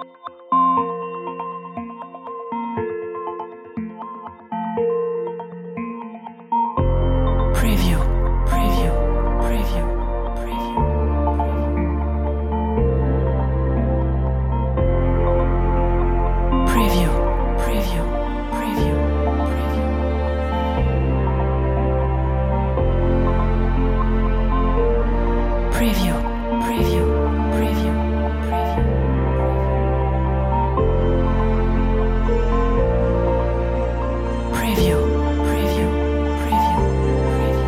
Preview, preview, preview, preview. Preview, preview, preview, preview. Preview, preview, preview, preview. Preview, preview, preview, preview.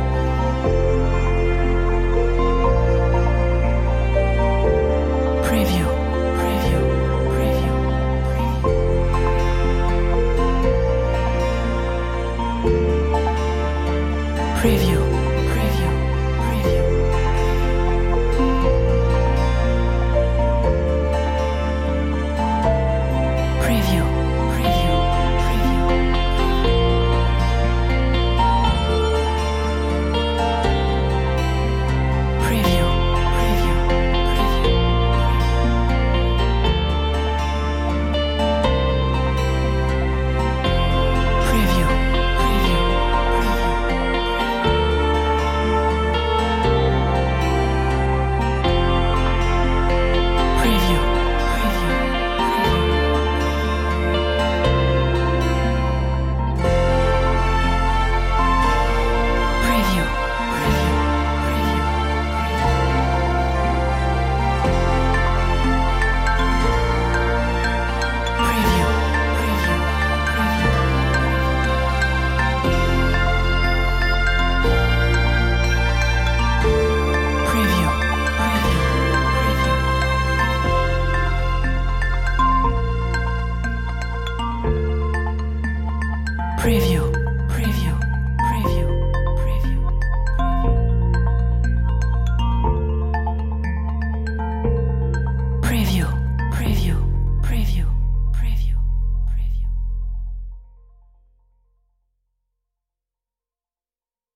Preview, preview, preview, preview. Preview, preview, preview. Preview, preview, preview. Preview, preview, preview. Preview, preview, preview. Preview, preview, preview. Preview, preview, preview, preview. Preview, preview, preview. Preview, preview, preview. Preview.